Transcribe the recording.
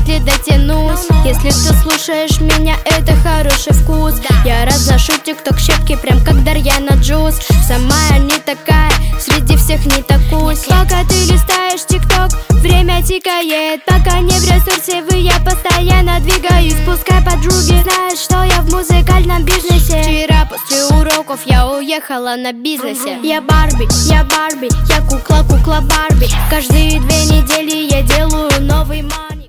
вряд ли дотянусь. Если ты слушаешь меня, это хороший вкус. Я разношу тикток щепки, прям как Дарьяна Джуз. Сама я не такая, среди всех не такусь. Пока ты листаешь тикток, время тикает. Пока не в ресурсе вы, я постоянно двигаюсь. Пускай подруги знают, что я в музыкальном бизнесе. Вчера после уроков я уехала на бизнесе. Я Барби, я Барби, я кукла, кукла Барби. Каждые 2 недели я делаю новый ман.